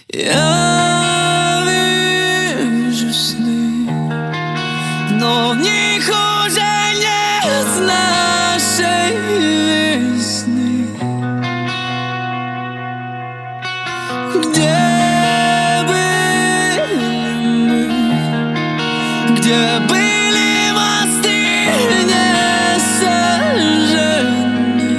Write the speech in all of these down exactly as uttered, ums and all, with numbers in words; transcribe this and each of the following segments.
Я вижу сны, но в них уже нет нашей весны. Где были мы? Где были мосты не сожжены?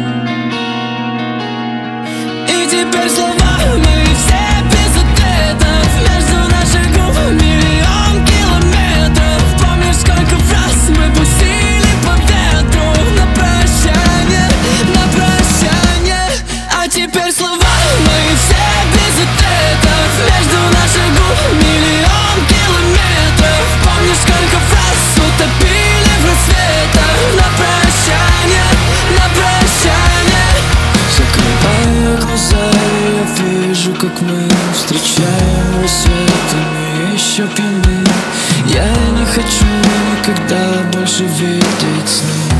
И теперь слова мы все без ответов. Между наших губ миллион километров. Помнишь, сколько фраз мы пустили по ветру на прощание, на прощание. А теперь слова мы все без ответов. Между наших губ миллион километров. Помнишь, сколько фраз утопили в рассветах на прощание, на прощание. Закрываю глаза, и я вижу, как мы встречаем рассветами еще пьяны. Я не хочу никогда больше видеть сны.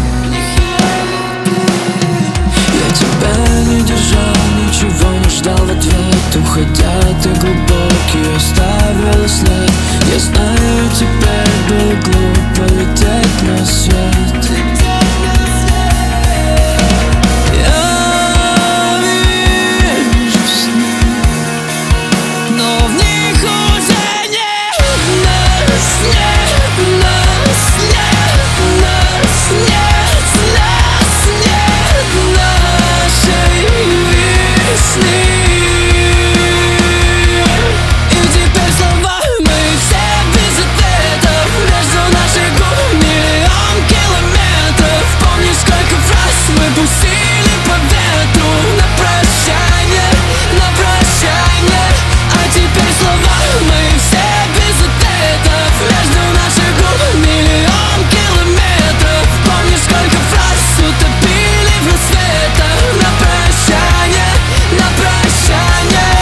Я тебя не держал, ничего не ждал в ответ. Уходя, ты глубокий оставила след. Я знаю, теперь было глупо лететь на свет. Пустили по ветру на прощание, на прощание. А теперь слова мы все без ответов. Между наших губ миллион километров. Помнишь, сколько фраз утопили в рассветах на прощание, на прощание.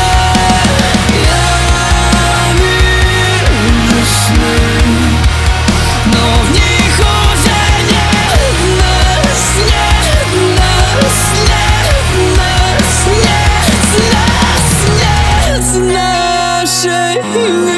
Я вижу сны, но в них уже нет нас, нет. Нас нет, нас нет, нас нет нашей